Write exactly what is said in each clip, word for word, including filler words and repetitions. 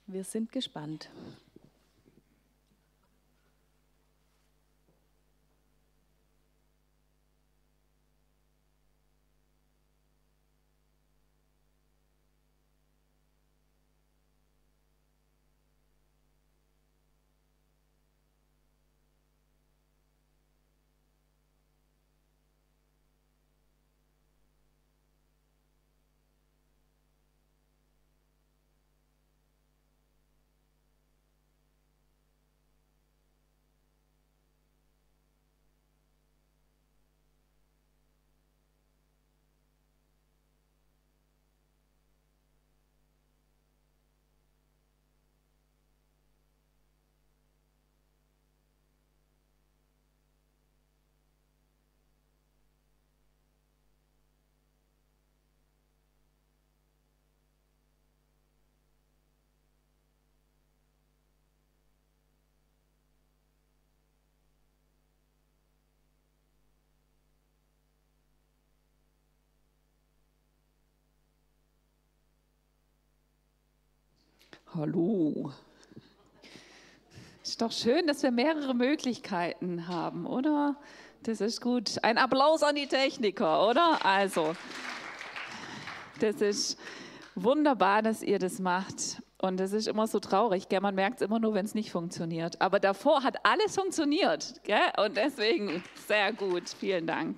Wir sind gespannt. Hallo. Ist doch schön, dass wir mehrere Möglichkeiten haben, oder? Das ist gut. Ein Applaus an die Techniker, oder? Also, das ist wunderbar, dass ihr das macht. Und das ist immer so traurig, gell? Man merkt es immer nur, wenn es nicht funktioniert. Aber davor hat alles funktioniert, gell? Und deswegen sehr gut. Vielen Dank.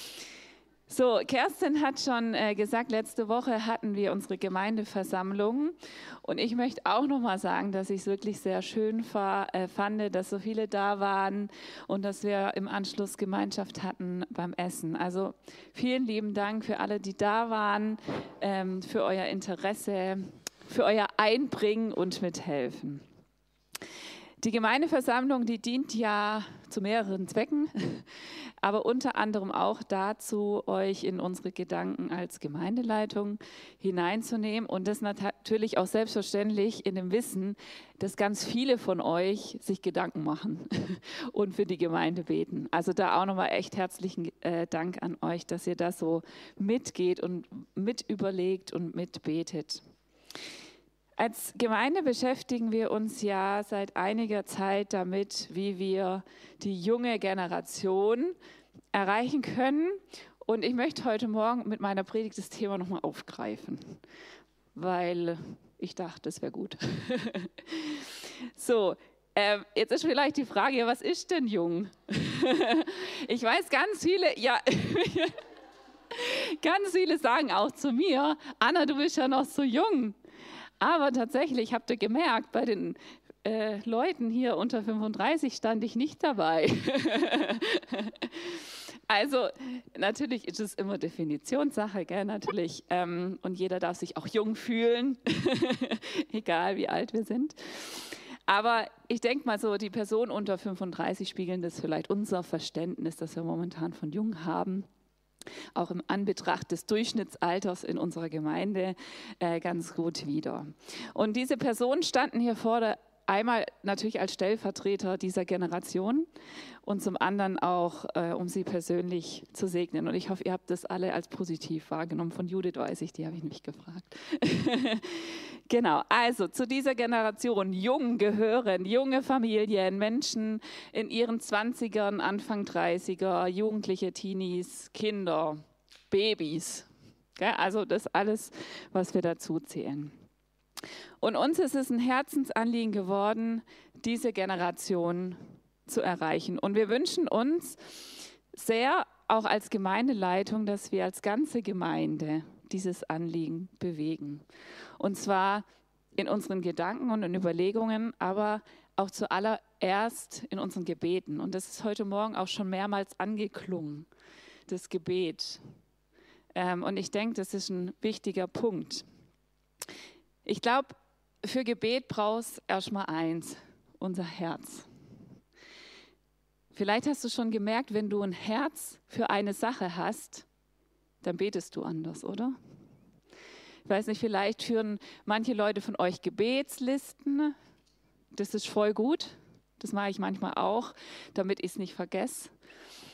So, Kerstin hat schon äh, gesagt, letzte Woche hatten wir unsere Gemeindeversammlung und ich möchte auch noch mal sagen, dass ich es wirklich sehr schön war, äh, fand, dass so viele da waren und dass wir im Anschluss Gemeinschaft hatten beim Essen. Also vielen lieben Dank für alle, die da waren, ähm, für euer Interesse, für euer Einbringen und Mithelfen. Die Gemeindeversammlung, die dient ja zu mehreren Zwecken, aber unter anderem auch dazu, euch in unsere Gedanken als Gemeindeleitung hineinzunehmen und das natürlich auch selbstverständlich in dem Wissen, dass ganz viele von euch sich Gedanken machen und für die Gemeinde beten. Also da auch nochmal echt herzlichen äh, Dank an euch, dass ihr das so mitgeht und mit überlegt und mitbetet. Als Gemeinde beschäftigen wir uns ja seit einiger Zeit damit, wie wir die junge Generation erreichen können. Und ich möchte heute Morgen mit meiner Predigt das Thema nochmal aufgreifen, weil ich dachte, das wäre gut. So, äh, jetzt ist vielleicht die Frage, ja, was ist denn jung? Ich weiß, ganz viele, ja, ganz viele sagen auch zu mir, Anna, du bist ja noch so jung. Aber tatsächlich, habt ihr gemerkt, bei den äh, Leuten hier unter fünfunddreißig stand ich nicht dabei. Also natürlich ist es immer Definitionssache, gell, natürlich. Ähm, und jeder darf sich auch jung fühlen, egal wie alt wir sind. Aber ich denke mal so, die Personen unter fünfunddreißig spiegeln das vielleicht unser Verständnis, das wir momentan von jung haben. Auch im Anbetracht des Durchschnittsalters in unserer Gemeinde äh, ganz gut wider. Und diese Personen standen hier vorne einmal natürlich als Stellvertreter dieser Generation und zum anderen auch, äh, um sie persönlich zu segnen. Und ich hoffe, ihr habt das alle als positiv wahrgenommen. Von Judith weiß ich, die habe ich nämlich gefragt. Genau, also zu dieser Generation jung gehören junge Familien, Menschen in ihren zwanzigern, Anfang dreißiger, Jugendliche, Teenies, Kinder, Babys. Gell? Also das alles, was wir dazu zählen. Und uns ist es ein Herzensanliegen geworden, diese Generation zu erreichen. Und wir wünschen uns sehr, auch als Gemeindeleitung, dass wir als ganze Gemeinde dieses Anliegen bewegen. Und zwar in unseren Gedanken und in Überlegungen, aber auch zuallererst in unseren Gebeten. Und das ist heute Morgen auch schon mehrmals angeklungen, das Gebet. Und ich denke, das ist ein wichtiger Punkt. Ich glaube, für Gebet brauchst du erstmal eins, unser Herz. Vielleicht hast du schon gemerkt, wenn du ein Herz für eine Sache hast, dann betest du anders, oder? Ich weiß nicht, vielleicht führen manche Leute von euch Gebetslisten. Das ist voll gut. Das mache ich manchmal auch, damit ich es nicht vergesse.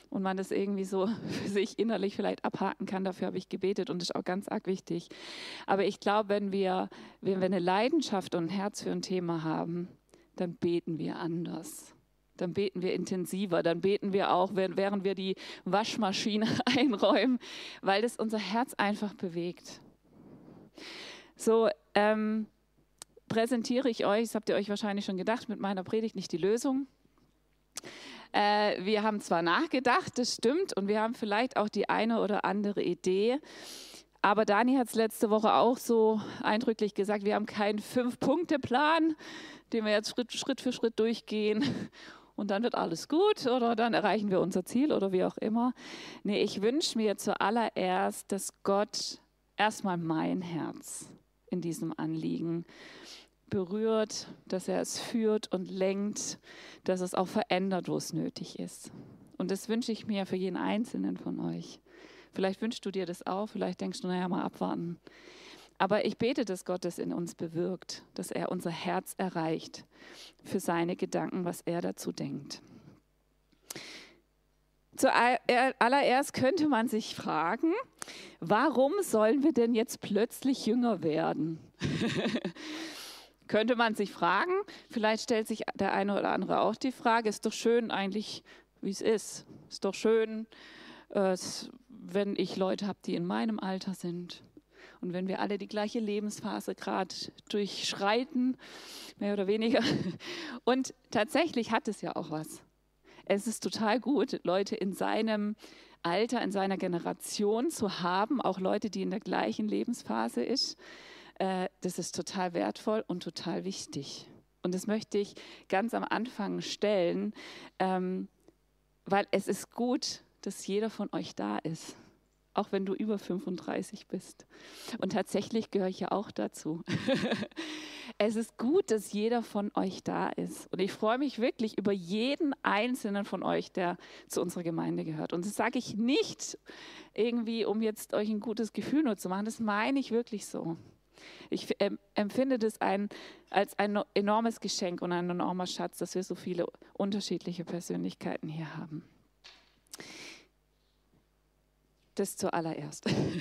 und man das irgendwie so für sich innerlich vielleicht abhaken kann. Dafür habe ich gebetet und das ist auch ganz arg wichtig. Aber ich glaube, wenn wir, wenn wir eine Leidenschaft und ein Herz für ein Thema haben, dann beten wir anders. Dann beten wir intensiver, dann beten wir auch, während wir die Waschmaschine einräumen, weil das unser Herz einfach bewegt. So ähm, präsentiere ich euch, das habt ihr euch wahrscheinlich schon gedacht, mit meiner Predigt nicht die Lösung. Äh, wir haben zwar nachgedacht, das stimmt, und wir haben vielleicht auch die eine oder andere Idee, aber Dani hat es letzte Woche auch so eindrücklich gesagt, wir haben keinen Fünf-Punkte-Plan, den wir jetzt Schritt, Schritt für Schritt durchgehen und dann wird alles gut oder dann erreichen wir unser Ziel oder wie auch immer. Nee, ich wünsche mir zuallererst, dass Gott erstmal mein Herz in diesem Anliegen berührt, dass er es führt und lenkt, dass es auch verändert, wo es nötig ist. Und das wünsche ich mir für jeden Einzelnen von euch. Vielleicht wünschst du dir das auch, vielleicht denkst du, naja, mal abwarten. Aber ich bete, dass Gott das in uns bewirkt, dass er unser Herz erreicht für seine Gedanken, was er dazu denkt. Zuallererst könnte man sich fragen, warum sollen wir denn jetzt plötzlich jünger werden? Könnte man sich fragen, vielleicht stellt sich der eine oder andere auch die Frage, ist doch schön eigentlich, wie es ist. Ist doch schön, äh, wenn ich Leute habe, die in meinem Alter sind. Und wenn wir alle die gleiche Lebensphase gerade durchschreiten, mehr oder weniger. Und tatsächlich hat es ja auch was. Es ist total gut, Leute in seinem Alter, in seiner Generation zu haben, auch Leute, die in der gleichen Lebensphase ist. Das ist total wertvoll und total wichtig. Und das möchte ich ganz am Anfang stellen, weil es ist gut, dass jeder von euch da ist. Auch wenn du über fünfunddreißig bist. Und tatsächlich gehöre ich ja auch dazu. Es ist gut, dass jeder von euch da ist. Und ich freue mich wirklich über jeden Einzelnen von euch, der zu unserer Gemeinde gehört. Und das sage ich nicht irgendwie, um jetzt euch ein gutes Gefühl nur zu machen. Das meine ich wirklich so. Ich empfinde das ein, als ein enormes Geschenk und ein enormer Schatz, dass wir so viele unterschiedliche Persönlichkeiten hier haben. Das zuallererst.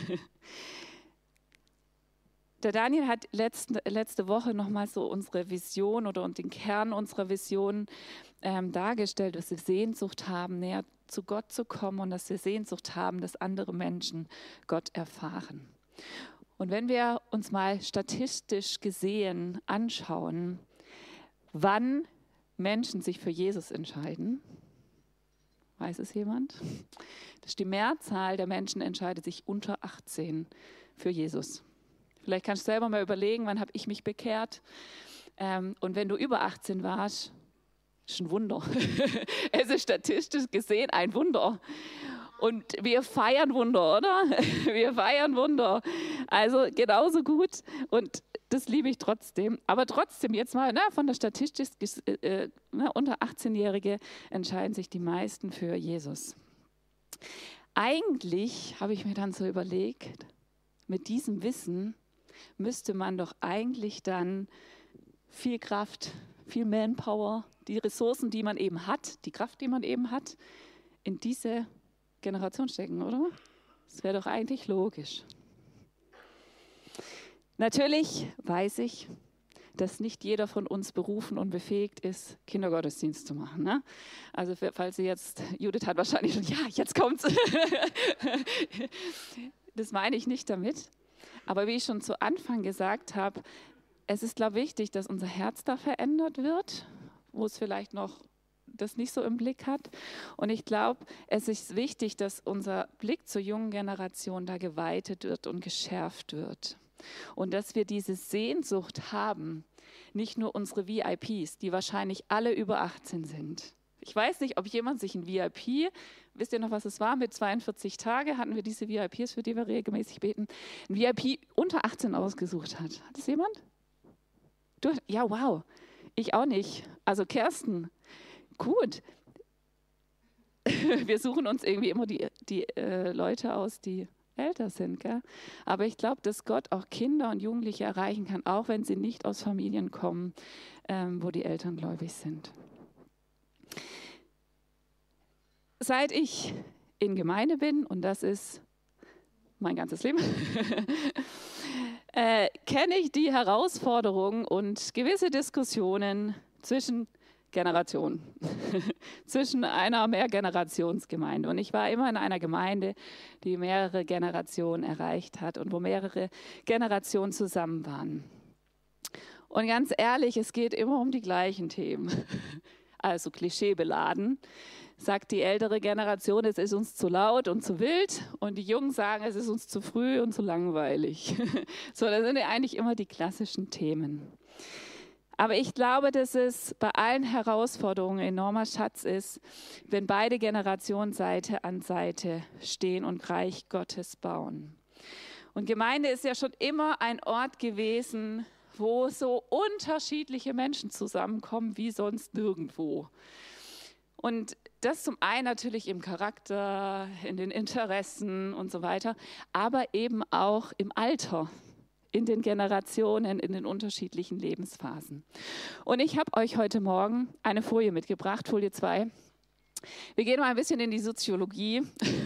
Der Daniel hat letzte, letzte Woche nochmal so unsere Vision oder den Kern unserer Vision ähm, dargestellt, dass wir Sehnsucht haben, näher zu Gott zu kommen und dass wir Sehnsucht haben, dass andere Menschen Gott erfahren. Und wenn wir uns mal statistisch gesehen anschauen, wann Menschen sich für Jesus entscheiden, weiß es jemand? Das ist die Mehrzahl der Menschen entscheidet sich unter achtzehn für Jesus. Vielleicht kannst du selber mal überlegen, wann habe ich mich bekehrt? Ähm, und wenn du über achtzehn warst, ist ein Wunder. Es ist statistisch gesehen ein Wunder. Und wir feiern Wunder, oder? Wir feiern Wunder. Also genauso gut. Und das liebe ich trotzdem. Aber trotzdem, jetzt mal ne, von der Statistik, äh, ne, unter achtzehnjährige entscheiden sich die meisten für Jesus. Eigentlich habe ich mir dann so überlegt, mit diesem Wissen müsste man doch eigentlich dann viel Kraft, viel Manpower, die Ressourcen, die man eben hat, die Kraft, die man eben hat, in diese Generation stecken, oder? Das wäre doch eigentlich logisch. Natürlich weiß ich, dass nicht jeder von uns berufen und befähigt ist, Kindergottesdienst zu machen. Ne? Also falls Sie jetzt, Judith hat wahrscheinlich schon, ja, jetzt kommt's. Das meine ich nicht damit. Aber wie ich schon zu Anfang gesagt habe, es ist, glaube ich, wichtig, dass unser Herz da verändert wird, wo es vielleicht noch das nicht so im Blick hat. Und ich glaube, es ist wichtig, dass unser Blick zur jungen Generation da geweitet wird und geschärft wird. Und dass wir diese Sehnsucht haben, nicht nur unsere V I Ps, die wahrscheinlich alle über achtzehn sind. Ich weiß nicht, ob jemand sich ein V I P, wisst ihr noch, was es war, mit zweiundvierzig Tage hatten wir diese V I Ps, für die wir regelmäßig beten, ein V I P unter achtzehn ausgesucht hat. Hat das jemand? Du? Ja, wow. Ich auch nicht. Also Kerstin, gut. Wir suchen uns irgendwie immer die, die äh, Leute aus, die älter sind. Gell? Aber ich glaube, dass Gott auch Kinder und Jugendliche erreichen kann, auch wenn sie nicht aus Familien kommen, ähm, wo die Eltern gläubig sind. seit ich in Gemeinde bin, und das ist mein ganzes Leben, äh, kenne ich die Herausforderungen und gewisse Diskussionen zwischen Generationen, zwischen einer Mehrgenerationsgemeinde. Und ich war immer in einer Gemeinde, die mehrere Generationen erreicht hat und wo mehrere Generationen zusammen waren. Und ganz ehrlich, es geht immer um die gleichen Themen. Also klischeebeladen, sagt die ältere Generation, es ist uns zu laut und zu wild, und die Jungen sagen, es ist uns zu früh und zu langweilig. So, das sind ja eigentlich immer die klassischen Themen. Aber ich glaube, dass es bei allen Herausforderungen ein enormer Schatz ist, wenn beide Generationen Seite an Seite stehen und Reich Gottes bauen. Und Gemeinde ist ja schon immer ein Ort gewesen, wo so unterschiedliche Menschen zusammenkommen wie sonst nirgendwo. Und das zum einen natürlich im Charakter, in den Interessen und so weiter, aber eben auch im Alter, in den Generationen, in den unterschiedlichen Lebensphasen. Und ich habe euch heute Morgen eine Folie mitgebracht, Folie zwei. Wir gehen mal ein bisschen in die Soziologie.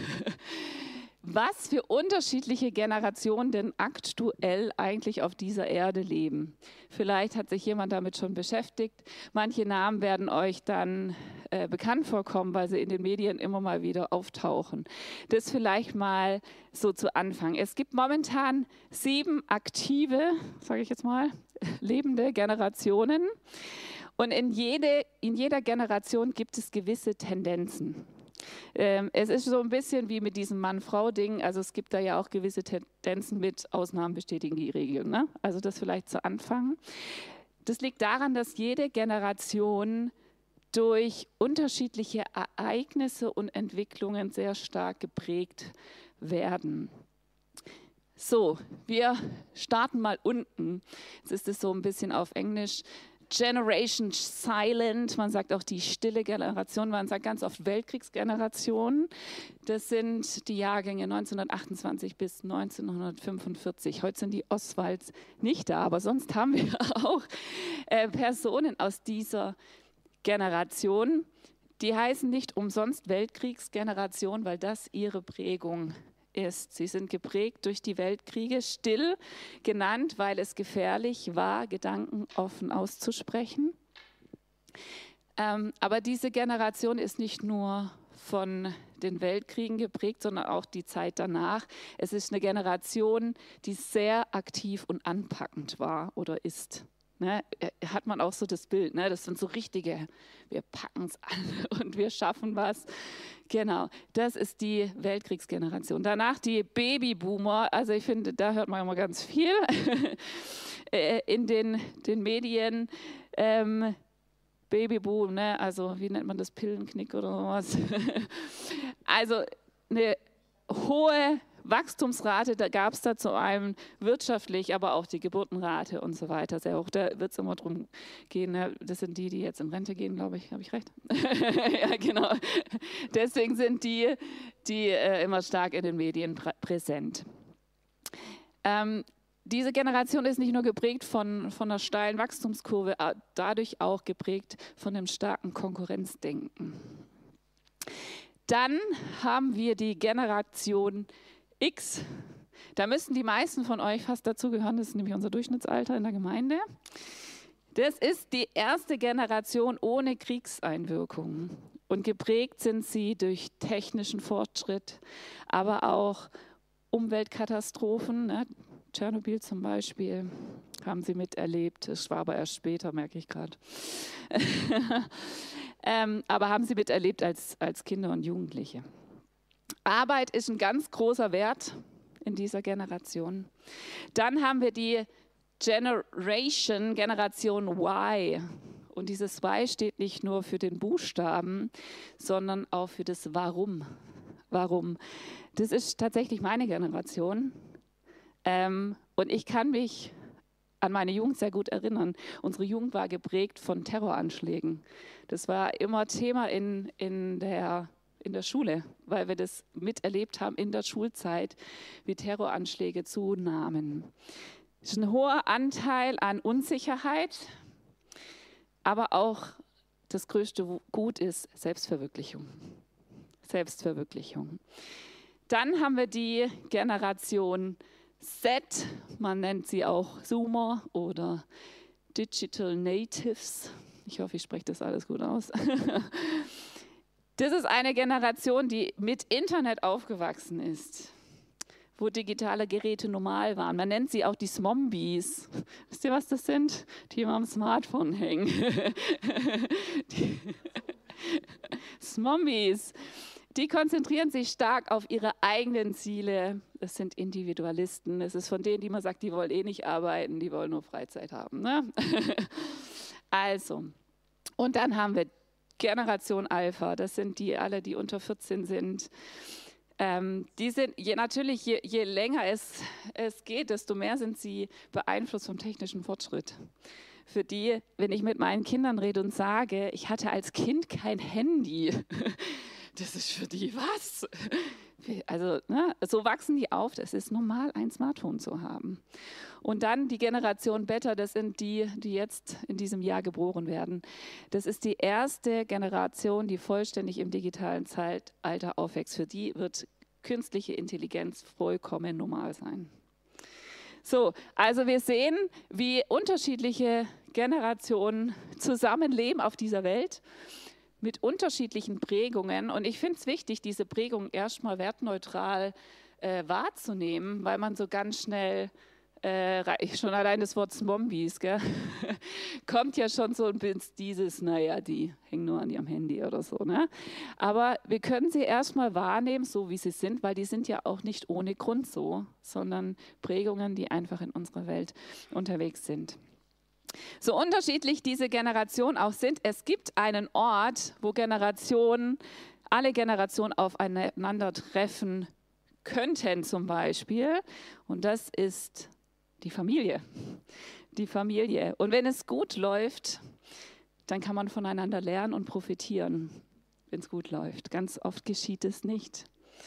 Was für unterschiedliche Generationen denn aktuell eigentlich auf dieser Erde leben. Vielleicht hat sich jemand damit schon beschäftigt. Manche Namen werden euch dann äh, bekannt vorkommen, weil sie in den Medien immer mal wieder auftauchen. Das vielleicht mal so zu Anfang. Es gibt momentan sieben aktive, sage ich jetzt mal, lebende Generationen. Und in, jede, in jeder Generation gibt es gewisse Tendenzen. Ähm, es ist so ein bisschen wie mit diesem Mann-Frau-Ding, also es gibt da ja auch gewisse Tendenzen mit Ausnahmen bestätigen die Regeln, ne? Also das vielleicht zu Anfang. Das liegt daran, dass jede Generation durch unterschiedliche Ereignisse und Entwicklungen sehr stark geprägt werden. So, wir starten mal unten. Jetzt ist es so ein bisschen auf Englisch. Generation Silent, man sagt auch die stille Generation, man sagt ganz oft Weltkriegsgeneration. Das sind die Jahrgänge neunzehnhundertachtundzwanzig bis neunzehnhundertfünfundvierzig. Heute sind die Oswalds nicht da, aber sonst haben wir auch äh, Personen aus dieser Generation. Die heißen nicht umsonst Weltkriegsgeneration, weil das ihre Prägung ist. Sie sind geprägt durch die Weltkriege, still genannt, weil es gefährlich war, Gedanken offen auszusprechen. Ähm, aber diese Generation ist nicht nur von den Weltkriegen geprägt, sondern auch die Zeit danach. Es ist eine Generation, die sehr aktiv und anpackend war oder ist. Ne, hat man auch so das Bild, ne? Das sind so richtige, wir packen es an und wir schaffen was. Genau, das ist die Weltkriegsgeneration. Danach die Babyboomer, also ich finde, da hört man immer ganz viel in den, den Medien. Ähm, Babyboom, ne? Also wie nennt man das, Pillenknick oder sowas. Also eine hohe Wachstumsrate, da gab es da zu einem wirtschaftlich, aber auch die Geburtenrate und so weiter sehr hoch. Da wird es immer drum gehen, ne? Das sind die, die jetzt in Rente gehen, glaube ich. Habe ich recht? Ja, genau. Deswegen sind die, die äh, immer stark in den Medien prä präsent. Ähm, diese Generation ist nicht nur geprägt von, von einer steilen Wachstumskurve, dadurch auch geprägt von einem starken Konkurrenzdenken. Dann haben wir die Generation X. Da müssten die meisten von euch fast dazugehören, das ist nämlich unser Durchschnittsalter in der Gemeinde. Das ist die erste Generation ohne Kriegseinwirkungen. Und geprägt sind sie durch technischen Fortschritt, aber auch Umweltkatastrophen, ne? Tschernobyl zum Beispiel, haben sie miterlebt. Das war aber erst später, merke ich gerade. ähm, aber haben sie miterlebt als, als Kinder und Jugendliche. Arbeit ist ein ganz großer Wert in dieser Generation. Dann haben wir die Generation, Generation Y. Und dieses Y steht nicht nur für den Buchstaben, sondern auch für das Warum. Warum? Das ist tatsächlich meine Generation. Ähm, und ich kann mich an meine Jugend sehr gut erinnern. Unsere Jugend war geprägt von Terroranschlägen. Das war immer Thema in, in, der, in der Schule, weil wir das miterlebt haben in der Schulzeit, wie Terroranschläge zunahmen. Es ist ein hoher Anteil an Unsicherheit, aber auch das größte Gut ist Selbstverwirklichung. Selbstverwirklichung. Dann haben wir die Generation Z, man nennt sie auch Zoomer oder Digital Natives. Ich hoffe, ich spreche das alles gut aus. Das ist eine Generation, die mit Internet aufgewachsen ist, wo digitale Geräte normal waren. Man nennt sie auch die Smombies. Wisst ihr, was das sind? Die immer am Smartphone hängen. Die Smombies. Die konzentrieren sich stark auf ihre eigenen Ziele. Das sind Individualisten. Das ist von denen, die man sagt, die wollen eh nicht arbeiten, die wollen nur Freizeit haben. Ne? Also, und dann haben wir Generation Alpha. Das sind die alle, die unter vierzehn sind. Ähm, die sind je, natürlich, je, je länger es, es geht, desto mehr sind sie beeinflusst vom technischen Fortschritt. Für die, wenn ich mit meinen Kindern rede und sage, ich hatte als Kind kein Handy, das ist für die was? Also ne, so wachsen die auf, es ist normal, ein Smartphone zu haben. Und dann die Generation Beta, das sind die, die jetzt in diesem Jahr geboren werden. Das ist die erste Generation, die vollständig im digitalen Zeitalter aufwächst. Für die wird künstliche Intelligenz vollkommen normal sein. So, also wir sehen, wie unterschiedliche Generationen zusammenleben auf dieser Welt mit unterschiedlichen Prägungen. Und ich finde es wichtig, diese Prägung erstmal wertneutral äh, wahrzunehmen, weil man so ganz schnell, äh, schon allein das Wort Smombies, gell, kommt ja schon so ein bisschen dieses, naja, die hängen nur an ihrem Handy oder so. Ne? Aber wir können sie erstmal wahrnehmen, so wie sie sind, weil die sind ja auch nicht ohne Grund so, sondern Prägungen, die einfach in unserer Welt unterwegs sind. So unterschiedlich diese Generationen auch sind, es gibt einen Ort, wo Generationen, alle Generationen aufeinandertreffen könnten zum Beispiel. Und das ist die Familie. Die Familie. Und wenn es gut läuft, dann kann man voneinander lernen und profitieren, wenn es gut läuft. Ganz oft geschieht es nicht.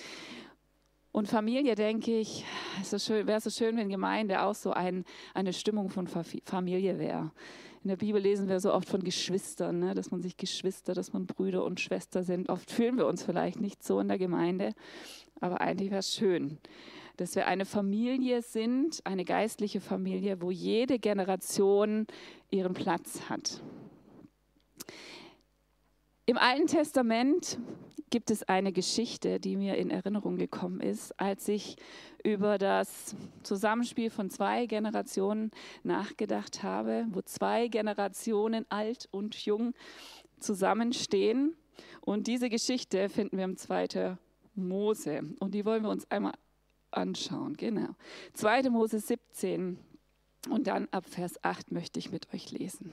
Und Familie, denke ich, wäre so schön, wenn Gemeinde auch so ein, eine Stimmung von Familie wäre. In der Bibel lesen wir so oft von Geschwistern, ne? Dass man sich Geschwister, dass man Brüder und Schwestern sind. Oft fühlen wir uns vielleicht nicht so in der Gemeinde, aber eigentlich wäre es schön, dass wir eine Familie sind, eine geistliche Familie, wo jede Generation ihren Platz hat. Im Alten Testament gibt es eine Geschichte, die mir in Erinnerung gekommen ist, als ich über das Zusammenspiel von zwei Generationen nachgedacht habe, wo zwei Generationen, alt und jung, zusammenstehen. Und diese Geschichte finden wir im zweiten Mose. Und die wollen wir uns einmal anschauen. Genau. zweiter Mose siebzehn und dann ab Vers acht möchte ich mit euch lesen.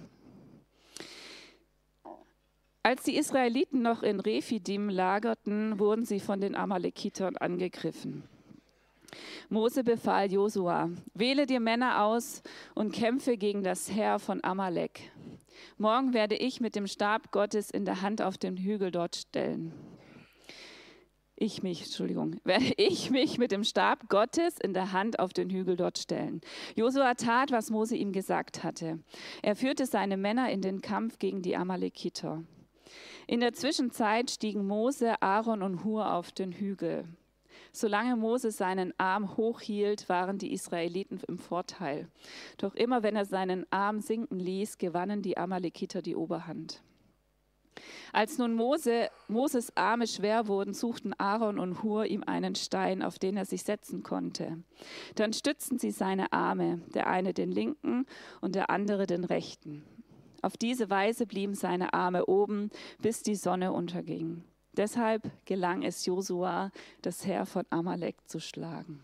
Als die Israeliten noch in Rephidim lagerten, wurden sie von den Amalekitern angegriffen. Mose befahl Josua: Wähle dir Männer aus und kämpfe gegen das Heer von Amalek. Morgen werde ich mit dem Stab Gottes in der Hand auf den Hügel dort stellen. Ich mich, Entschuldigung, werde ich mich mit dem Stab Gottes in der Hand auf den Hügel dort stellen. Josua tat, was Mose ihm gesagt hatte. Er führte seine Männer in den Kampf gegen die Amalekiter. In der Zwischenzeit stiegen Mose, Aaron und Hur auf den Hügel. Solange Mose seinen Arm hochhielt, waren die Israeliten im Vorteil. Doch immer wenn er seinen Arm sinken ließ, gewannen die Amalekiter die Oberhand. Als nun Mose, Moses Arme schwer wurden, suchten Aaron und Hur ihm einen Stein, auf den er sich setzen konnte. Dann stützten sie seine Arme, der eine den linken und der andere den rechten. Auf diese Weise blieben seine Arme oben, bis die Sonne unterging. Deshalb gelang es Josua, das Heer von Amalek zu schlagen.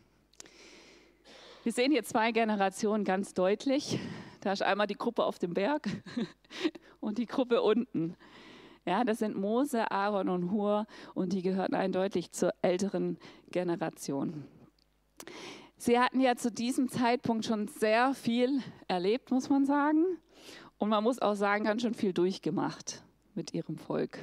Wir sehen hier zwei Generationen ganz deutlich. Da ist einmal die Gruppe auf dem Berg und die Gruppe unten. Ja, das sind Mose, Aaron und Hur und die gehörten eindeutig zur älteren Generation. Sie hatten ja zu diesem Zeitpunkt schon sehr viel erlebt, muss man sagen. Und man muss auch sagen, ganz schön viel durchgemacht mit ihrem Volk.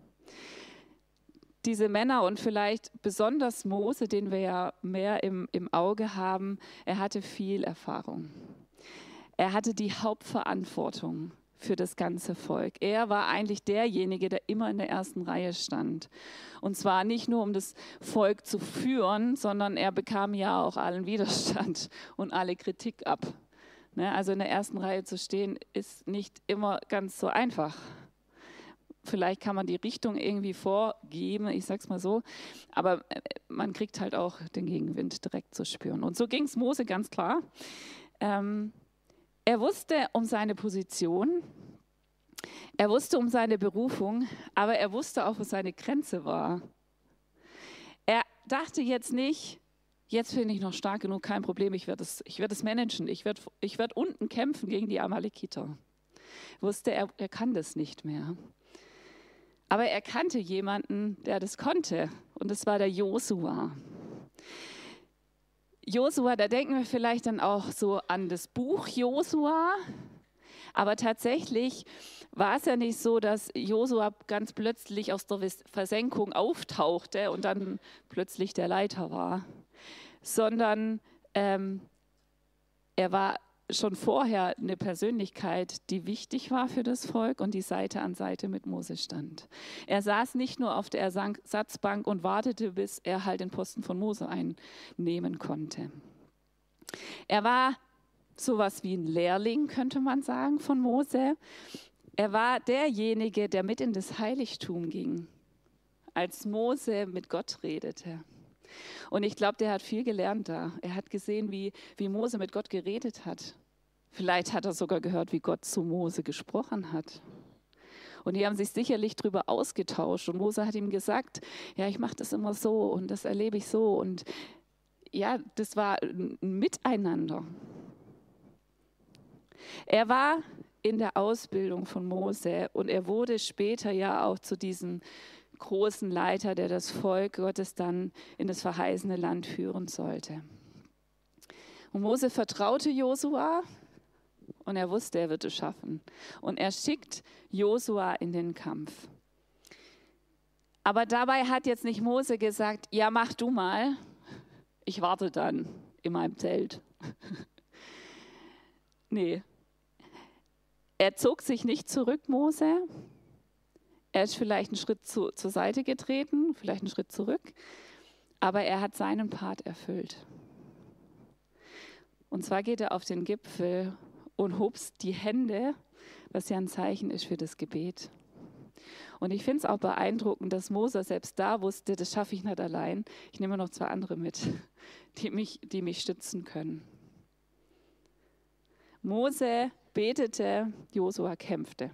Diese Männer und vielleicht besonders Mose, den wir ja mehr im, im Auge haben, er hatte viel Erfahrung. Er hatte die Hauptverantwortung für das ganze Volk. Er war eigentlich derjenige, der immer in der ersten Reihe stand. Und zwar nicht nur, um das Volk zu führen, sondern er bekam ja auch allen Widerstand und alle Kritik ab. Ne? Also in der ersten Reihe zu stehen, ist nicht immer ganz so einfach. Vielleicht kann man die Richtung irgendwie vorgeben, ich sag's mal so, aber man kriegt halt auch den Gegenwind direkt zu spüren. Und so ging es Mose ganz klar. Ähm, er wusste um seine Position, er wusste um seine Berufung, aber er wusste auch, wo seine Grenze war. Er dachte jetzt nicht, jetzt bin ich noch stark genug, kein Problem, ich werde es, ich werde es managen, ich werde, ich werde unten kämpfen gegen die Amalekiter. Wusste er, er kann das nicht mehr. Aber er kannte jemanden, der das konnte, und das war der Josua. Josua, da denken wir vielleicht dann auch so an das Buch Josua, aber tatsächlich war es ja nicht so, dass Josua ganz plötzlich aus der Versenkung auftauchte und dann plötzlich der Leiter war, sondern ähm, er war schon vorher eine Persönlichkeit, die wichtig war für das Volk und die Seite an Seite mit Mose stand. Er saß nicht nur auf der Ersatzbank und wartete, bis er halt den Posten von Mose einnehmen konnte. Er war sowas wie ein Lehrling, könnte man sagen, von Mose. Er war derjenige, der mit in das Heiligtum ging, als Mose mit Gott redete. Und ich glaube, der hat viel gelernt da. Er hat gesehen, wie, wie Mose mit Gott geredet hat. Vielleicht hat er sogar gehört, wie Gott zu Mose gesprochen hat. Und die haben sich sicherlich darüber ausgetauscht. Und Mose hat ihm gesagt, ja, ich mache das immer so und das erlebe ich so. Und ja, das war ein Miteinander. Er war in der Ausbildung von Mose und er wurde später ja auch zu diesem großen Leiter, der das Volk Gottes dann in das verheißene Land führen sollte. Und Mose vertraute Josua und er wusste, er wird es schaffen. Und er schickt Josua in den Kampf. Aber dabei hat jetzt nicht Mose gesagt, ja, mach du mal, ich warte dann in meinem Zelt. Nee. Er zog sich nicht zurück, Mose. Er ist vielleicht einen Schritt zu, zur Seite getreten, vielleicht einen Schritt zurück, aber er hat seinen Part erfüllt. Und zwar geht er auf den Gipfel und hobst die Hände, was ja ein Zeichen ist für das Gebet. Und ich finde es auch beeindruckend, dass Mose selbst da wusste, das schaffe ich nicht allein. Ich nehme noch zwei andere mit, die mich, die mich stützen können. Mose betete, Josua kämpfte.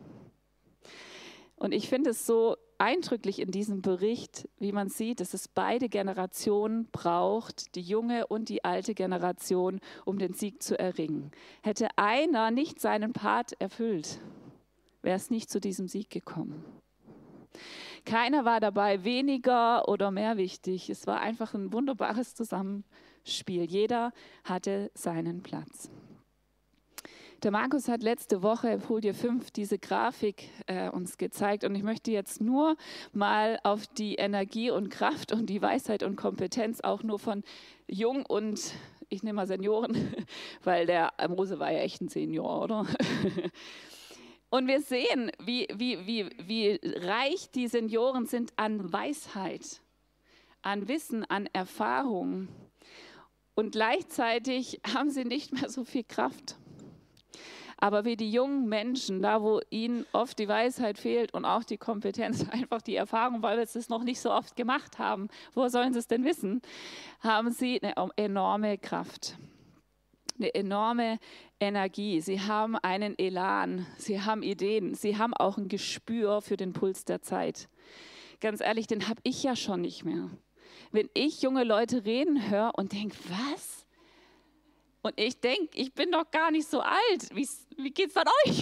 Und ich finde es so eindrücklich in diesem Bericht, wie man sieht, dass es beide Generationen braucht, die junge und die alte Generation, um den Sieg zu erringen. Hätte einer nicht seinen Part erfüllt, wäre es nicht zu diesem Sieg gekommen. Keiner war dabei weniger oder mehr wichtig. Es war einfach ein wunderbares Zusammenspiel. Jeder hatte seinen Platz. Der Markus hat letzte Woche, Folie fünf, diese Grafik äh, uns gezeigt und ich möchte jetzt nur mal auf die Energie und Kraft und die Weisheit und Kompetenz auch nur von Jung und, ich nehme mal Senioren, weil der Mose war ja echt ein Senior, oder? Und wir sehen, wie, wie, wie, wie reich die Senioren sind an Weisheit, an Wissen, an Erfahrung und gleichzeitig haben sie nicht mehr so viel Kraft. Aber wie die jungen Menschen, da wo ihnen oft die Weisheit fehlt und auch die Kompetenz, einfach die Erfahrung, weil wir es noch nicht so oft gemacht haben, woher sollen sie es denn wissen, haben sie eine enorme Kraft, eine enorme Energie. Sie haben einen Elan, sie haben Ideen, sie haben auch ein Gespür für den Puls der Zeit. Ganz ehrlich, den habe ich ja schon nicht mehr. Wenn ich junge Leute reden höre und denke, was? Und ich denke, ich bin doch gar nicht so alt. Wie, wie geht's an euch?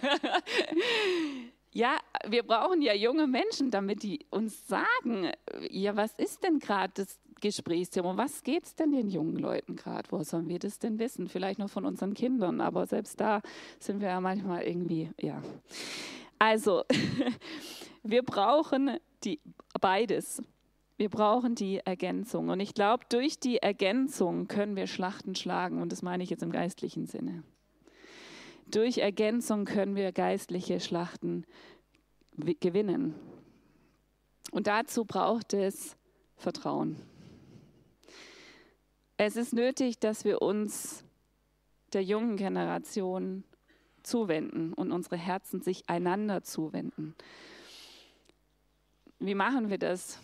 Ja, wir brauchen ja junge Menschen, damit die uns sagen, ja, was ist denn gerade das Gesprächsthema? Was geht es denn den jungen Leuten gerade? Wo sollen wir das denn wissen? Vielleicht noch von unseren Kindern, aber selbst da sind wir ja manchmal irgendwie, ja. Also, wir brauchen die, beides. Wir brauchen die Ergänzung. Und ich glaube, durch die Ergänzung können wir Schlachten schlagen. Und das meine ich jetzt im geistlichen Sinne. Durch Ergänzung können wir geistliche Schlachten gewinnen. Und dazu braucht es Vertrauen. Es ist nötig, dass wir uns der jungen Generation zuwenden und unsere Herzen sich einander zuwenden. Wie machen wir das?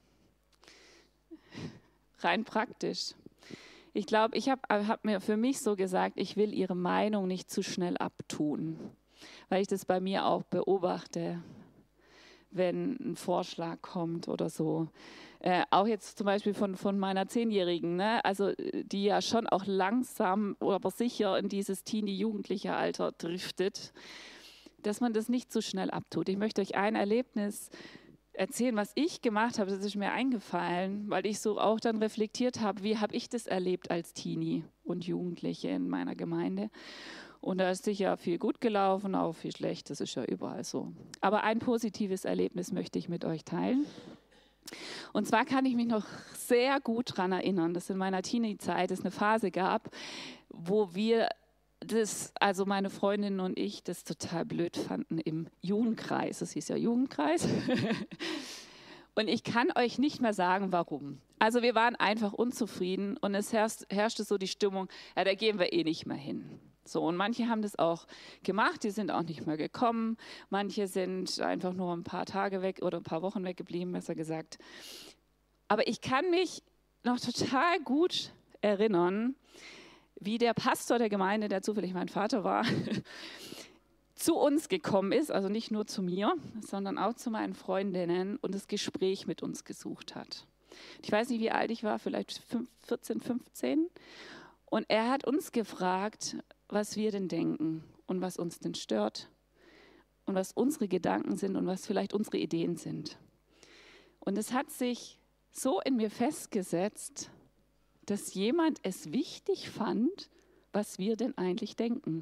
Rein praktisch. Ich glaube, ich habe hab mir für mich so gesagt, ich will ihre Meinung nicht zu schnell abtun, weil ich das bei mir auch beobachte, wenn ein Vorschlag kommt oder so. Äh, auch jetzt zum Beispiel von, von meiner Zehnjährigen, ne? Also die ja schon auch langsam, aber sicher in dieses Teenie-jugendliche Alter driftet, dass man das nicht zu schnell abtut. Ich möchte euch ein Erlebnis erzählen, was ich gemacht habe. Das ist mir eingefallen, weil ich so auch dann reflektiert habe, wie habe ich das erlebt als Teenie und Jugendliche in meiner Gemeinde. Und da ist sicher viel gut gelaufen, auch viel schlecht, das ist ja überall so. Aber ein positives Erlebnis möchte ich mit euch teilen. Und zwar kann ich mich noch sehr gut daran erinnern, dass in meiner Teenie-Zeit es eine Phase gab, wo wir das, also meine Freundin und ich, das total blöd fanden im Jugendkreis. Das hieß ja Jugendkreis. Und ich kann euch nicht mehr sagen, warum. Also wir waren einfach unzufrieden und es herrschte so die Stimmung, ja, da gehen wir eh nicht mehr hin. So, und manche haben das auch gemacht, die sind auch nicht mehr gekommen. Manche sind einfach nur ein paar Tage weg oder ein paar Wochen weggeblieben, besser gesagt. Aber ich kann mich noch total gut erinnern, wie der Pastor der Gemeinde, der zufällig mein Vater war, zu uns gekommen ist, also nicht nur zu mir, sondern auch zu meinen Freundinnen und das Gespräch mit uns gesucht hat. Ich weiß nicht, wie alt ich war, vielleicht vierzehn, fünfzehn. Und er hat uns gefragt, was wir denn denken und was uns denn stört und was unsere Gedanken sind und was vielleicht unsere Ideen sind. Und es hat sich so in mir festgesetzt, dass jemand es wichtig fand, was wir denn eigentlich denken.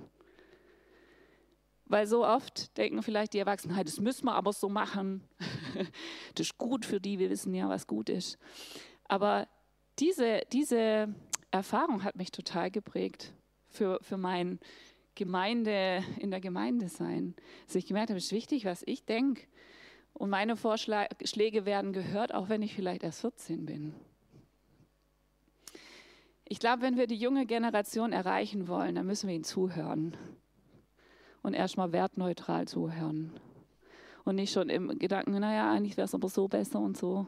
Weil so oft denken vielleicht die Erwachsenen, das müssen wir aber so machen. Das ist gut für die, wir wissen ja, was gut ist. Aber diese, diese Erfahrung hat mich total geprägt für, für mein Gemeinde, in der Gemeinde sein. Dass ich gemerkt habe, es ist wichtig, was ich denke. Und meine Vorschläge werden gehört, auch wenn ich vielleicht erst vierzehn bin. Ich glaube, wenn wir die junge Generation erreichen wollen, dann müssen wir ihnen zuhören. Und erstmal wertneutral zuhören. Und nicht schon im Gedanken, naja, eigentlich wäre es aber so besser und so.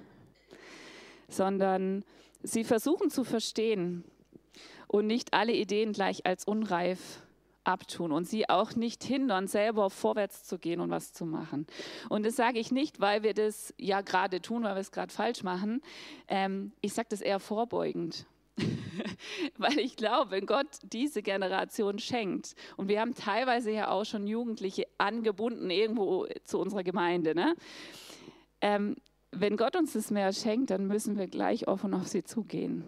Sondern sie versuchen zu verstehen und nicht alle Ideen gleich als unreif abtun und sie auch nicht hindern, selber vorwärts zu gehen und was zu machen. Und das sage ich nicht, weil wir das ja gerade tun, weil wir es gerade falsch machen. Ähm, ich sage das eher vorbeugend. Weil ich glaube, wenn Gott diese Generation schenkt, und wir haben teilweise ja auch schon Jugendliche angebunden irgendwo zu unserer Gemeinde, ne? ähm, wenn Gott uns das mehr schenkt, dann müssen wir gleich offen auf sie zugehen.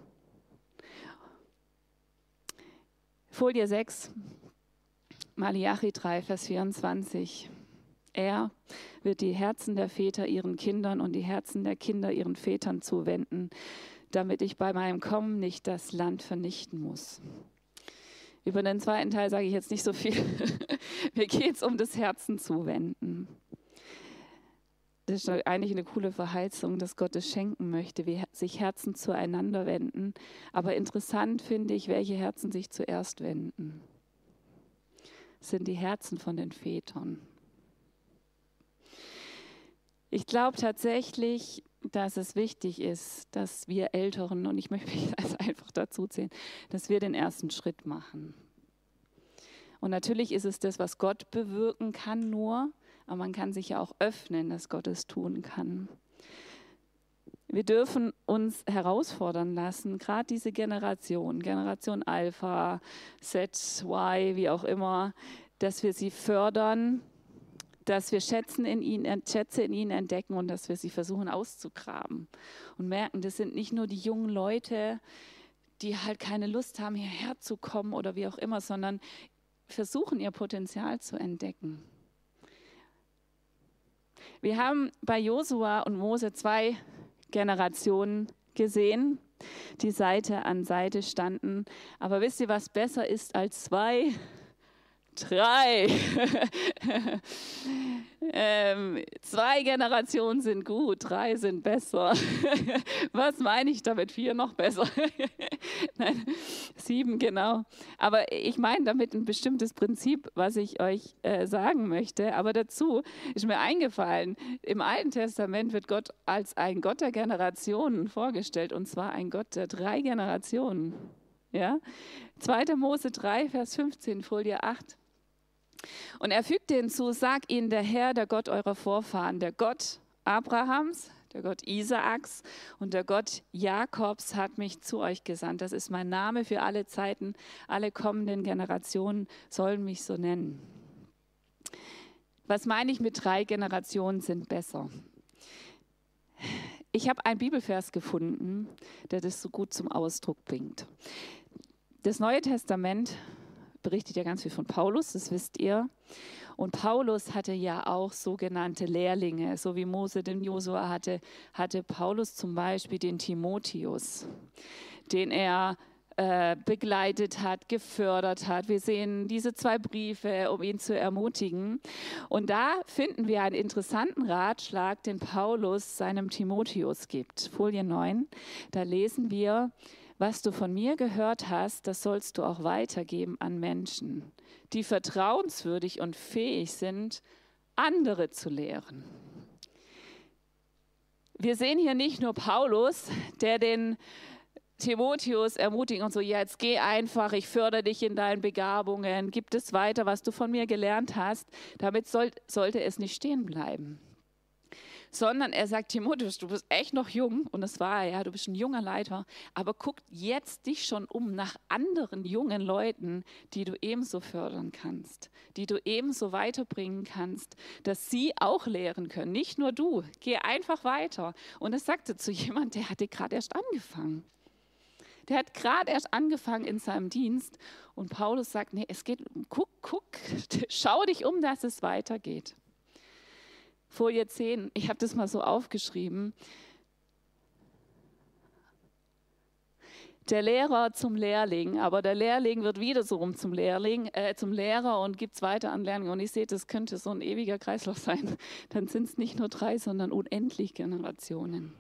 Folie sechs, Malachi drei, Vers vierundzwanzig. Er wird die Herzen der Väter ihren Kindern und die Herzen der Kinder ihren Vätern zuwenden, damit ich bei meinem Kommen nicht das Land vernichten muss. Über den zweiten Teil sage ich jetzt nicht so viel. Mir geht es um das Herzen zuwenden. Das ist eigentlich eine coole Verheißung, dass Gott es schenken möchte, wie sich Herzen zueinander wenden. Aber interessant finde ich, welche Herzen sich zuerst wenden. Das sind die Herzen von den Vätern. Ich glaube tatsächlich, dass es wichtig ist, dass wir Älteren, und ich möchte mich also einfach dazu zählen, dass wir den ersten Schritt machen. Und natürlich ist es das, was Gott bewirken kann nur, aber man kann sich ja auch öffnen, dass Gott es tun kann. Wir dürfen uns herausfordern lassen, gerade diese Generation, Generation Alpha, Z, Y, wie auch immer, dass wir sie fördern, dass wir Schätzen in ihnen, Schätze in ihnen entdecken und dass wir sie versuchen auszugraben und merken, das sind nicht nur die jungen Leute, die halt keine Lust haben, hierher zu kommen oder wie auch immer, sondern versuchen, ihr Potenzial zu entdecken. Wir haben bei Josua und Mose zwei Generationen gesehen, die Seite an Seite standen. Aber wisst ihr, was besser ist als zwei? drei. ähm, zwei Generationen sind gut, drei sind besser. Was meine ich damit? Vier noch besser. Nein, sieben, genau. Aber ich meine damit ein bestimmtes Prinzip, was ich euch äh, sagen möchte. Aber dazu ist mir eingefallen, im Alten Testament wird Gott als ein Gott der Generationen vorgestellt, und zwar ein Gott der drei Generationen. Ja? zweiter Mose drei, Vers fünfzehn, Folie acht. Und er fügte hinzu, sag ihnen der Herr, der Gott eurer Vorfahren, der Gott Abrahams, der Gott Isaaks und der Gott Jakobs hat mich zu euch gesandt. Das ist mein Name für alle Zeiten, alle kommenden Generationen sollen mich so nennen. Was meine ich mit drei Generationen sind besser? Ich habe einen Bibelvers gefunden, der das so gut zum Ausdruck bringt. Das Neue Testament berichtet ja ganz viel von Paulus, das wisst ihr. Und Paulus hatte ja auch sogenannte Lehrlinge, so wie Mose den Josua hatte, hatte Paulus zum Beispiel den Timotheus, den er äh, begleitet hat, gefördert hat. Wir sehen diese zwei Briefe, um ihn zu ermutigen. Und da finden wir einen interessanten Ratschlag, den Paulus seinem Timotheus gibt. Folie neun, da lesen wir: Was du von mir gehört hast, das sollst du auch weitergeben an Menschen, die vertrauenswürdig und fähig sind, andere zu lehren. Wir sehen hier nicht nur Paulus, der den Timotheus ermutigt und so, ja, jetzt geh einfach, ich fördere dich in deinen Begabungen, gib es weiter, was du von mir gelernt hast. Damit soll, sollte es nicht stehen bleiben. Sondern er sagt, Timotheus, du bist echt noch jung, und das war er, ja, du bist ein junger Leiter, aber guck jetzt dich schon um nach anderen jungen Leuten, die du ebenso fördern kannst, die du ebenso weiterbringen kannst, dass sie auch lehren können, nicht nur du, geh einfach weiter. Und das sagte zu jemand, der hatte gerade erst angefangen. Der hat gerade erst angefangen in seinem Dienst, und Paulus sagt, nee, es geht, guck, guck, schau dich um, dass es weitergeht. Folie zehn, ich habe das mal so aufgeschrieben. Der Lehrer zum Lehrling, aber der Lehrling wird wieder so rum zum Lehrling, äh, zum Lehrer und gibt es weiter an Lehrling. Und ich sehe, das könnte so ein ewiger Kreislauf sein. Dann sind es nicht nur drei, sondern unendlich Generationen.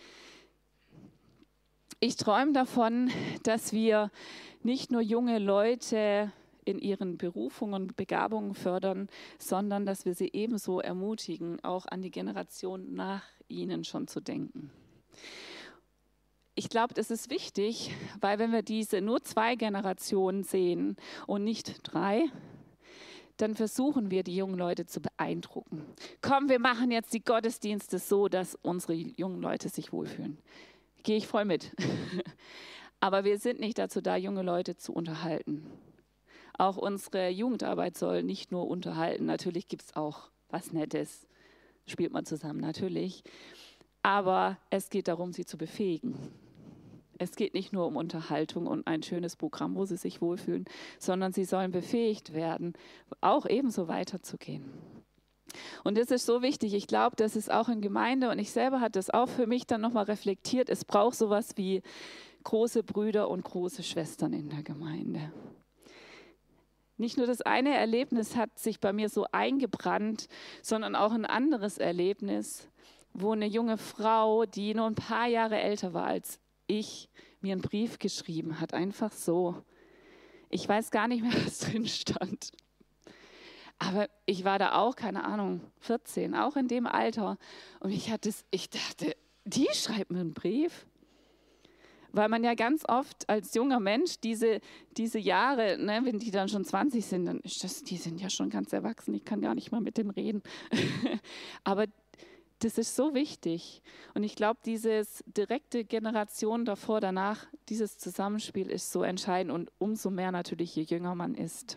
Ich träume davon, dass wir nicht nur junge Leute in ihren Berufungen und Begabungen fördern, sondern dass wir sie ebenso ermutigen, auch an die Generation nach ihnen schon zu denken. Ich glaube, das ist wichtig, weil wenn wir diese nur zwei Generationen sehen und nicht drei, dann versuchen wir, die jungen Leute zu beeindrucken. Komm, wir machen jetzt die Gottesdienste so, dass unsere jungen Leute sich wohlfühlen. Gehe ich voll mit. Aber wir sind nicht dazu da, junge Leute zu unterhalten. Auch unsere Jugendarbeit soll nicht nur unterhalten. Natürlich gibt es auch was Nettes, spielt man zusammen, natürlich. Aber es geht darum, sie zu befähigen. Es geht nicht nur um Unterhaltung und ein schönes Programm, wo sie sich wohlfühlen, sondern sie sollen befähigt werden, auch ebenso weiterzugehen. Und das ist so wichtig. Ich glaube, das ist auch in Gemeinde, und ich selber habe das auch für mich dann nochmal reflektiert. Es braucht sowas wie große Brüder und große Schwestern in der Gemeinde. Nicht nur das eine Erlebnis hat sich bei mir so eingebrannt, sondern auch ein anderes Erlebnis, wo eine junge Frau, die nur ein paar Jahre älter war als ich, mir einen Brief geschrieben hat, einfach so. Ich weiß gar nicht mehr, was drin stand. Aber ich war da auch, keine Ahnung, vierzehn, auch in dem Alter. Und ich, hatte, ich dachte, die schreibt mir einen Brief. Weil man ja ganz oft als junger Mensch diese, diese Jahre, ne, wenn die dann schon zwanzig sind, dann ist das, die sind ja schon ganz erwachsen, ich kann gar nicht mal mit denen reden. Aber das ist so wichtig. Und ich glaube, dieses direkte Generation davor, danach, dieses Zusammenspiel ist so entscheidend, und umso mehr natürlich, je jünger man ist.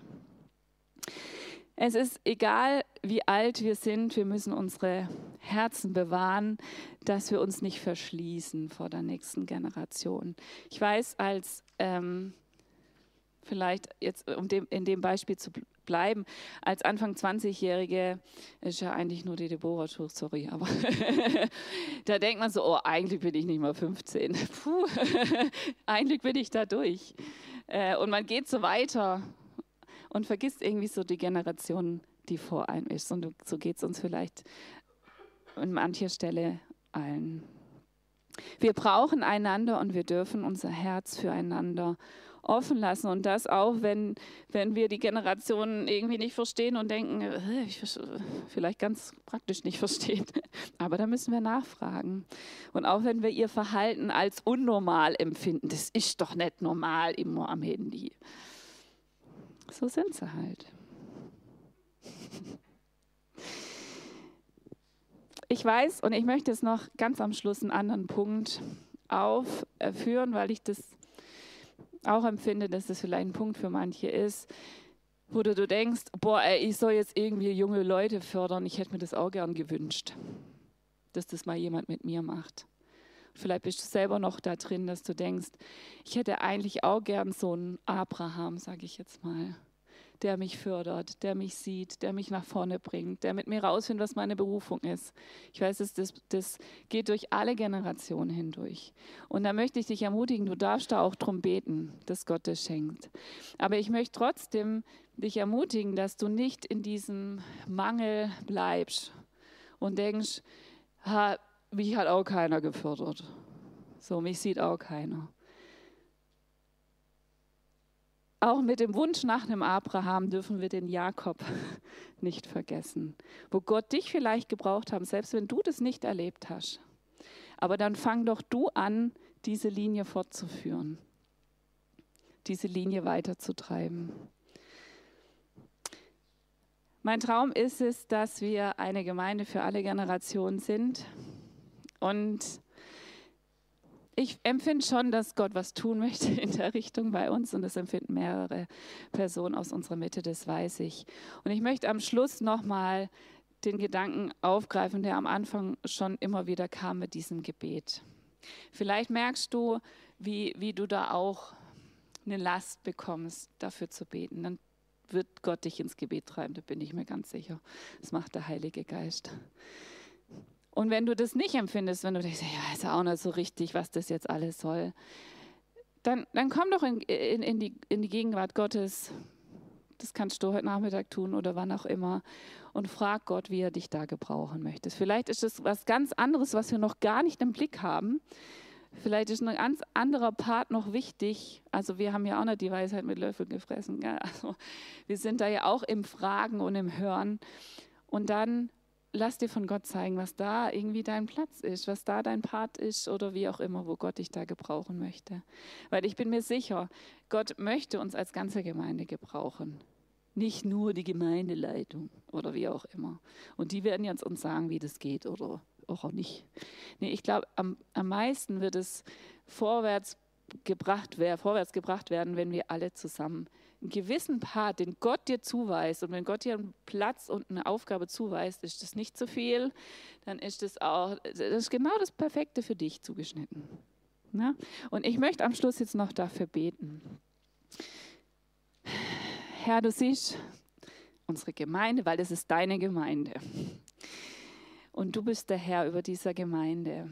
Es ist egal, wie alt wir sind, wir müssen unsere Herzen bewahren, dass wir uns nicht verschließen vor der nächsten Generation. Ich weiß, als ähm, vielleicht jetzt, um dem, in dem Beispiel zu bleiben, als Anfang zwanzigjährige, ist ja eigentlich nur die Deborah, sorry, aber da denkt man so, oh, eigentlich bin ich nicht mal fünfzehn. Puh, eigentlich bin ich da durch. Äh, und man geht so weiter. und vergisst irgendwie so die Generation, die vor einem ist. Und so geht es uns vielleicht an mancher Stelle allen. Wir brauchen einander und wir dürfen unser Herz füreinander offen lassen. Und das auch, wenn, wenn wir die Generationen irgendwie nicht verstehen und denken, äh, ich vielleicht ganz praktisch nicht verstehen. Aber da müssen wir nachfragen. Und auch wenn wir ihr Verhalten als unnormal empfinden, das ist doch nicht normal, immer am Handy. So sind sie halt. Ich weiß, und ich möchte jetzt noch ganz am Schluss einen anderen Punkt aufführen, weil ich das auch empfinde, dass das vielleicht ein Punkt für manche ist, wo du, du denkst, boah, ey, ich soll jetzt irgendwie junge Leute fördern. Ich hätte mir das auch gern gewünscht, dass das mal jemand mit mir macht. Vielleicht bist du selber noch da drin, dass du denkst, ich hätte eigentlich auch gern so einen Abraham, sage ich jetzt mal, der mich fördert, der mich sieht, der mich nach vorne bringt, der mit mir rausfindet, was meine Berufung ist. Ich weiß, das, das, das geht durch alle Generationen hindurch. Und da möchte ich dich ermutigen, du darfst da auch drum beten, dass Gott das schenkt. Aber ich möchte trotzdem dich ermutigen, dass du nicht in diesem Mangel bleibst und denkst, ha, mich hat auch keiner gefördert. So, mich sieht auch keiner. Auch mit dem Wunsch nach einem Abraham dürfen wir den Jakob nicht vergessen, wo Gott dich vielleicht gebraucht hat, selbst wenn du das nicht erlebt hast. Aber dann fang doch du an, diese Linie fortzuführen, diese Linie weiterzutreiben. Mein Traum ist es, dass wir eine Gemeinde für alle Generationen sind. Und ich empfinde schon, dass Gott was tun möchte in der Richtung bei uns und das empfinden mehrere Personen aus unserer Mitte, das weiß ich. Und ich möchte am Schluss nochmal den Gedanken aufgreifen, der am Anfang schon immer wieder kam mit diesem Gebet. Vielleicht merkst du, wie, wie du da auch eine Last bekommst, dafür zu beten. Dann wird Gott dich ins Gebet treiben, da bin ich mir ganz sicher. Das macht der Heilige Geist. Und wenn du das nicht empfindest, wenn du denkst, ja, ist ja auch nicht so richtig, was das jetzt alles soll, dann, dann komm doch in, in, in, die, in die Gegenwart Gottes. Das kannst du heute Nachmittag tun oder wann auch immer und frag Gott, wie er dich da gebrauchen möchte. Vielleicht ist es was ganz anderes, was wir noch gar nicht im Blick haben. Vielleicht ist ein ganz anderer Part noch wichtig. Also wir haben ja auch nicht die Weisheit mit Löffeln gefressen. Ja, also wir sind da ja auch im Fragen und im Hören. Und dann lass dir von Gott zeigen, was da irgendwie dein Platz ist, was da dein Part ist oder wie auch immer, wo Gott dich da gebrauchen möchte. Weil ich bin mir sicher, Gott möchte uns als ganze Gemeinde gebrauchen. Nicht nur die Gemeindeleitung oder wie auch immer. Und die werden jetzt uns sagen, wie das geht oder auch nicht. Nee, ich glaube, am, am meisten wird es vorwärts gebracht, vorwärts gebracht werden, wenn wir alle zusammen einen gewissen Part, den Gott dir zuweist, und wenn Gott dir einen Platz und eine Aufgabe zuweist, ist das nicht zu viel, dann ist das auch, das ist genau das Perfekte für dich zugeschnitten. Na? Und ich möchte am Schluss jetzt noch dafür beten. Herr, du siehst unsere Gemeinde, weil das ist deine Gemeinde. Und du bist der Herr über dieser Gemeinde.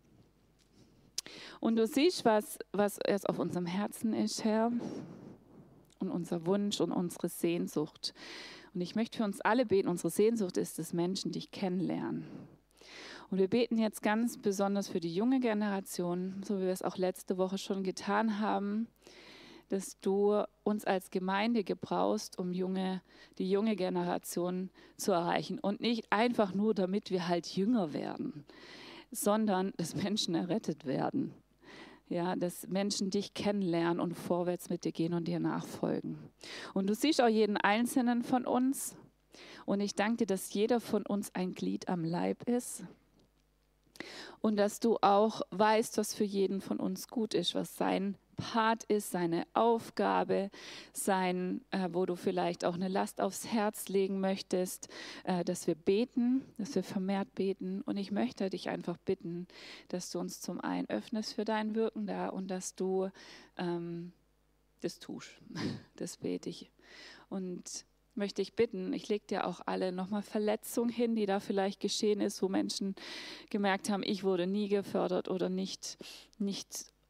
Und du siehst, was, was erst auf unserem Herzen ist, Herr. Und unser Wunsch und unsere Sehnsucht. Und ich möchte für uns alle beten, unsere Sehnsucht ist, dass Menschen dich kennenlernen. Und wir beten jetzt ganz besonders für die junge Generation, so wie wir es auch letzte Woche schon getan haben, dass du uns als Gemeinde gebrauchst, um junge, die junge Generation zu erreichen. Und nicht einfach nur, damit wir halt jünger werden, sondern dass Menschen errettet werden. Ja, dass Menschen dich kennenlernen und vorwärts mit dir gehen und dir nachfolgen. Und du siehst auch jeden Einzelnen von uns. Und ich danke dir, dass jeder von uns ein Glied am Leib ist. Und dass du auch weißt, was für jeden von uns gut ist, was sein Part ist, seine Aufgabe, sein, äh, wo du vielleicht auch eine Last aufs Herz legen möchtest, äh, dass wir beten, dass wir vermehrt beten. Und ich möchte dich einfach bitten, dass du uns zum einen öffnest für dein Wirken da und dass du ähm, das tust. Das bete ich. Und möchte ich bitten, ich lege dir auch alle nochmal Verletzungen hin, die da vielleicht geschehen ist, wo Menschen gemerkt haben, ich wurde nie gefördert oder nicht, nicht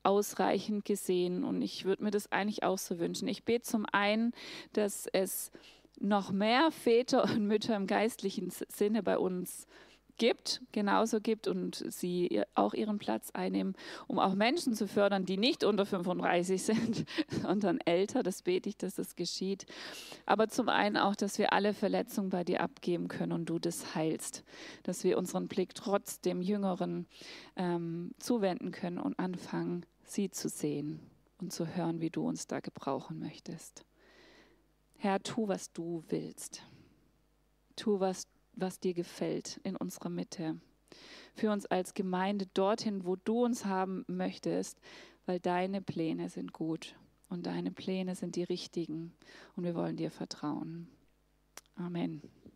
ausreichend gesehen. Und ich würde mir das eigentlich auch so wünschen. Ich bete zum einen, dass es noch mehr Väter und Mütter im geistlichen Sinne bei uns gibt, genauso gibt und sie auch ihren Platz einnehmen, um auch Menschen zu fördern, die nicht unter fünfunddreißig sind, sondern älter. Das bete ich, dass das geschieht. Aber zum einen auch, dass wir alle Verletzungen bei dir abgeben können und du das heilst. Dass wir unseren Blick trotz dem Jüngeren ähm, zuwenden können und anfangen, sie zu sehen und zu hören, wie du uns da gebrauchen möchtest. Herr, tu, was du willst. Tu, was du was dir gefällt in unserer Mitte. Führ uns als Gemeinde dorthin, wo du uns haben möchtest, weil deine Pläne sind gut und deine Pläne sind die richtigen und wir wollen dir vertrauen. Amen.